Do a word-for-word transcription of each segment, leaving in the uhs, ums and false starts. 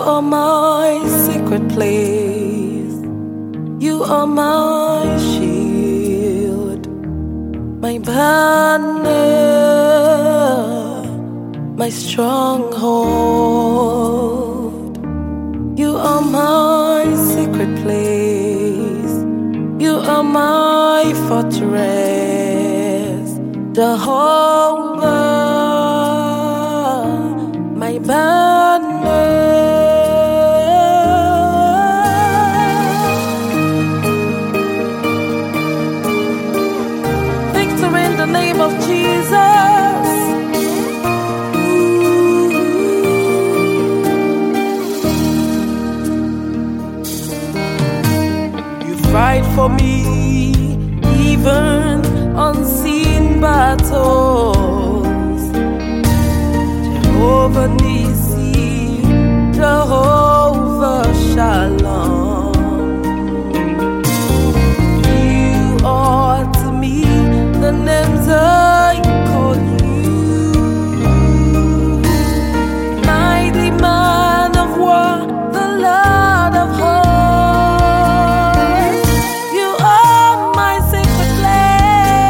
are my secret place. You are my shield, my banner, my stronghold. You are my secret place. You are my fortress, Jehovah, my banner. Victory in the name of Jesus. You fight for me, even unseen battles. Jehovah Nissi, Jehovah Shalom. You are to me the names I call you. Mighty man of war, the Lord of hosts. You are my secret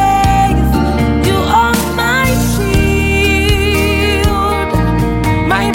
place. You are my shield, my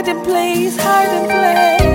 hiding place, hiding place.